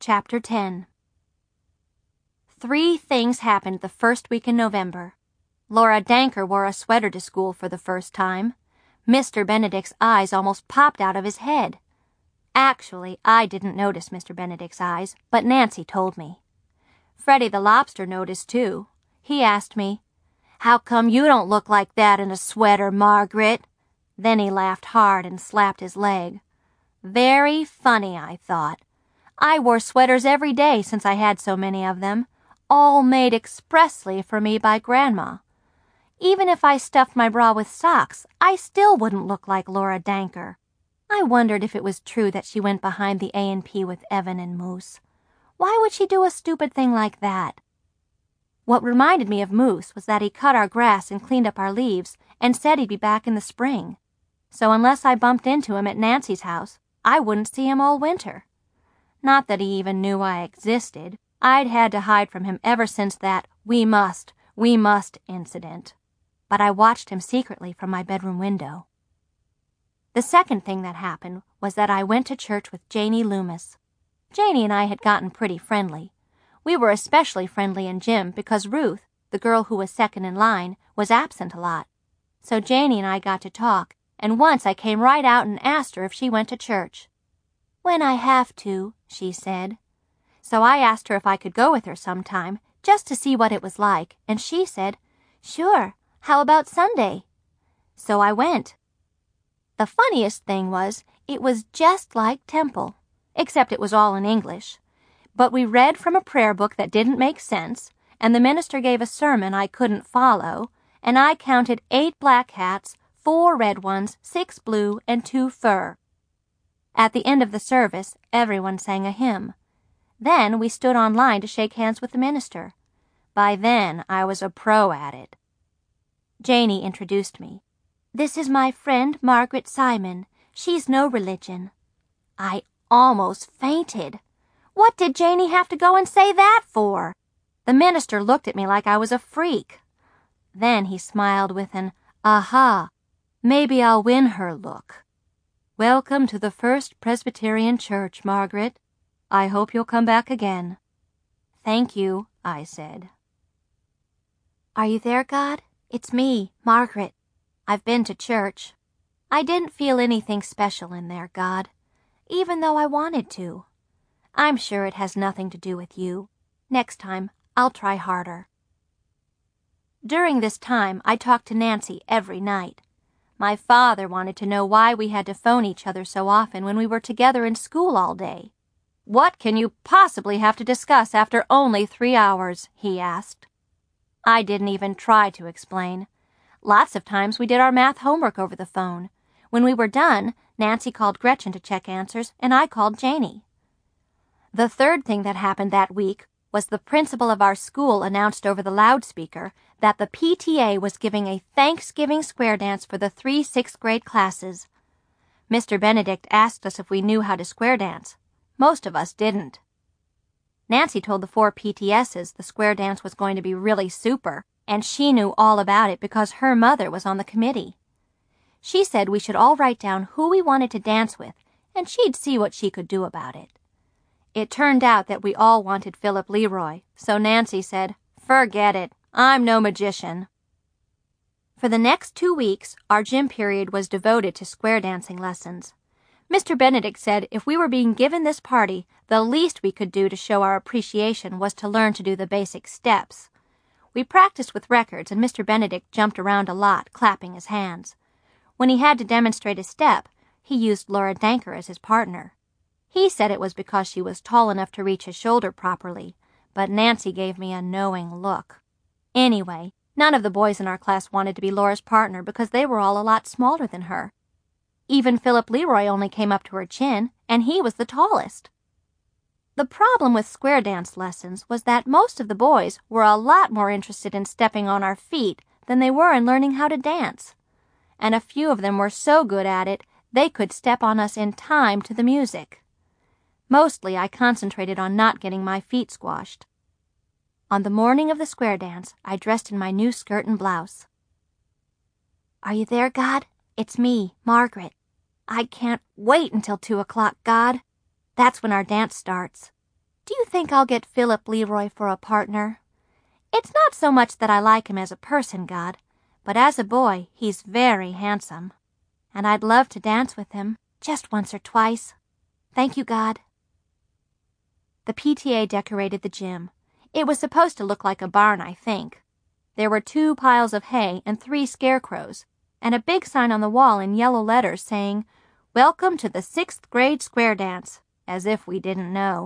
Chapter 10. 3 things happened the first week in November. Laura Danker wore a sweater to school for the first time. Mr. Benedict's eyes almost popped out of his head. Actually, I didn't notice Mr. Benedict's eyes, but Nancy told me. Freddie the lobster noticed, too. He asked me, "How come you don't look like that in a sweater, Margaret?" Then he laughed hard and slapped his leg. Very funny, I thought. I wore sweaters every day since I had so many of them, all made expressly for me by Grandma. Even if I stuffed my bra with socks, I still wouldn't look like Laura Danker. I wondered if it was true that she went behind the A&P with Evan and Moose. Why would she do a stupid thing like that? What reminded me of Moose was that he cut our grass and cleaned up our leaves and said he'd be back in the spring. So unless I bumped into him at Nancy's house, I wouldn't see him all winter. Not that he even knew I existed. I'd had to hide from him ever since that we must incident. But I watched him secretly from my bedroom window. The second thing that happened was that I went to church with Janie Loomis. Janie and I had gotten pretty friendly. We were especially friendly in gym because Ruth, the girl who was second in line, was absent a lot. So Janie and I got to talk, and once I came right out and asked her if she went to church. "When I have to," she said. So I asked her if I could go with her sometime, just to see what it was like, and she said, "Sure, how about Sunday?" So I went. The funniest thing was, it was just like Temple, except it was all in English. But we read from a prayer book that didn't make sense, and the minister gave a sermon I couldn't follow, and I counted 8 black hats, 4 red ones, 6 blue, and 2 fur. At the end of the service, everyone sang a hymn. Then we stood on line to shake hands with the minister. By then, I was a pro at it. Janie introduced me. "This is my friend Margaret Simon. She's no religion." I almost fainted. What did Janie have to go and say that for? The minister looked at me like I was a freak. Then he smiled with an, "Aha, maybe I'll win her" look. "Welcome to the First Presbyterian Church, Margaret. I hope you'll come back again." "Thank you," I said. "Are you there, God? It's me, Margaret. I've been to church. I didn't feel anything special in there, God, even though I wanted to. I'm sure it has nothing to do with you. Next time, I'll try harder." During this time, I talked to Nancy every night. My father wanted to know why we had to phone each other so often when we were together in school all day. "What can you possibly have to discuss after only 3 hours?" he asked. I didn't even try to explain. Lots of times we did our math homework over the phone. When we were done, Nancy called Gretchen to check answers, and I called Janie. The third thing that happened that week was the principal of our school announced over the loudspeaker that the PTA was giving a Thanksgiving square dance for the 3 6th grade classes. Mr. Benedict asked us if we knew how to square dance. Most of us didn't. Nancy told the 4 PTSs the square dance was going to be really super, and she knew all about it because her mother was on the committee. She said we should all write down who we wanted to dance with, and she'd see what she could do about it. It turned out that we all wanted Philip Leroy, so Nancy said, "Forget it. I'm no magician." For the next 2 weeks, our gym period was devoted to square dancing lessons. Mr. Benedict said if we were being given this party, the least we could do to show our appreciation was to learn to do the basic steps. We practiced with records, and Mr. Benedict jumped around a lot, clapping his hands. When he had to demonstrate a step, he used Laura Danker as his partner. He said it was because she was tall enough to reach his shoulder properly, but Nancy gave me a knowing look. Anyway, none of the boys in our class wanted to be Laura's partner because they were all a lot smaller than her. Even Philip Leroy only came up to her chin, and he was the tallest. The problem with square dance lessons was that most of the boys were a lot more interested in stepping on our feet than they were in learning how to dance. And a few of them were so good at it, they could step on us in time to the music. Mostly, I concentrated on not getting my feet squashed. On the morning of the square dance, I dressed in my new skirt and blouse. "Are you there, God? It's me, Margaret. I can't wait until 2 o'clock, God. That's when our dance starts." Do you think I'll get Philip Leroy for a partner? It's not so much that I like him as a person, God, but as a boy, he's very handsome. And I'd love to dance with him, just once or twice. Thank you, God. The PTA decorated the gym. It was supposed to look like a barn, I think. There were 2 piles of hay and 3 scarecrows, and a big sign on the wall in yellow letters saying, "Welcome to the 6th grade square dance," as if we didn't know.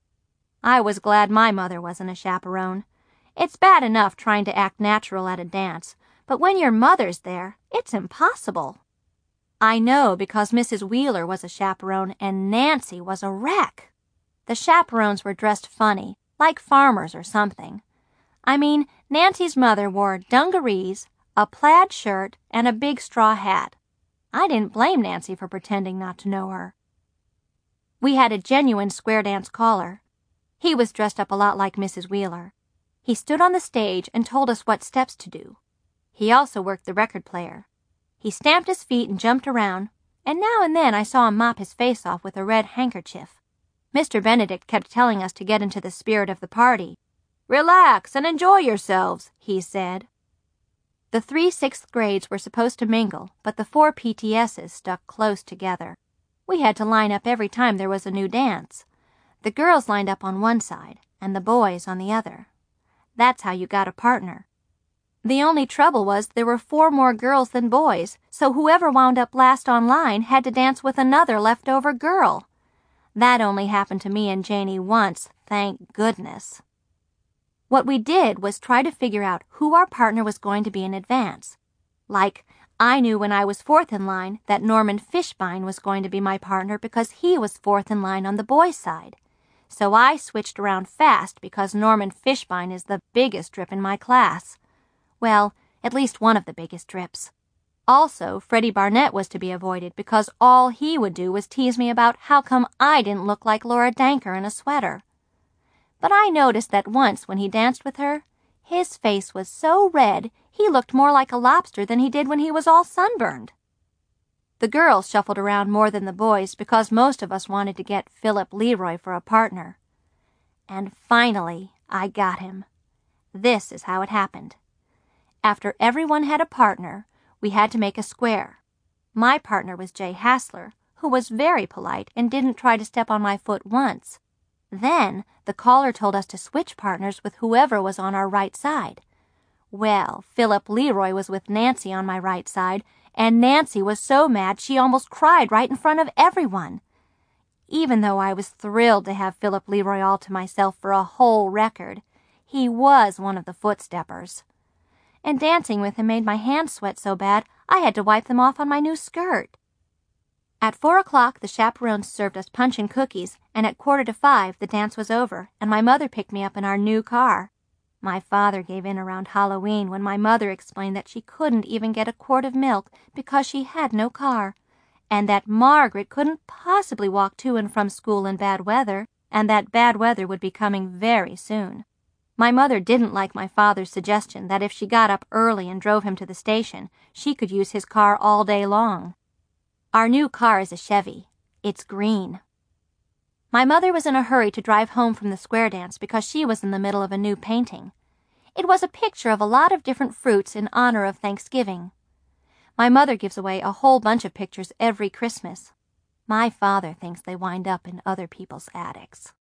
I was glad my mother wasn't a chaperone. It's bad enough trying to act natural at a dance, but when your mother's there, it's impossible. I know because Mrs. Wheeler was a chaperone and Nancy was a wreck. The chaperones were dressed funny, like farmers or something. I mean, Nancy's mother wore dungarees, a plaid shirt, and a big straw hat. I didn't blame Nancy for pretending not to know her. We had a genuine square dance caller. He was dressed up a lot like Mrs. Wheeler. He stood on the stage and told us what steps to do. He also worked the record player. He stamped his feet and jumped around, and now and then I saw him mop his face off with a red handkerchief. Mr. Benedict kept telling us to get into the spirit of the party. "Relax and enjoy yourselves," he said. The 3 6th grades were supposed to mingle, but the 4 PTSs stuck close together. We had to line up every time there was a new dance. The girls lined up on one side, and the boys on the other. That's how you got a partner. The only trouble was there were 4 more girls than boys, so whoever wound up last on line had to dance with another leftover girl. That only happened to me and Janie once, thank goodness. What we did was try to figure out who our partner was going to be in advance. Like, I knew when I was 4th in line that Norman Fishbein was going to be my partner because he was 4th in line on the boys' side. So I switched around fast because Norman Fishbein is the biggest drip in my class. Well, at least one of the biggest drips. Also, Freddie Barnett was to be avoided because all he would do was tease me about how come I didn't look like Laura Danker in a sweater. But I noticed that once when he danced with her, his face was so red he looked more like a lobster than he did when he was all sunburned. The girls shuffled around more than the boys because most of us wanted to get Philip Leroy for a partner. And finally, I got him. This is how it happened. After everyone had a partner, we had to make a square. My partner was Jay Hassler, who was very polite and didn't try to step on my foot once. Then the caller told us to switch partners with whoever was on our right side. Well, Philip Leroy was with Nancy on my right side, and Nancy was so mad she almost cried right in front of everyone. Even though I was thrilled to have Philip Leroy all to myself for a whole record, he was one of the footsteppers. And dancing with him made my hands sweat so bad I had to wipe them off on my new skirt. At 4 o'clock, the chaperones served us punch and cookies, and at 4:45 the dance was over, and my mother picked me up in our new car. My father gave in around Halloween when my mother explained that she couldn't even get a quart of milk because she had no car, and that Margaret couldn't possibly walk to and from school in bad weather, and that bad weather would be coming very soon. My mother didn't like my father's suggestion that if she got up early and drove him to the station, she could use his car all day long. Our new car is a Chevy. It's green. My mother was in a hurry to drive home from the square dance because she was in the middle of a new painting. It was a picture of a lot of different fruits in honor of Thanksgiving. My mother gives away a whole bunch of pictures every Christmas. My father thinks they wind up in other people's attics.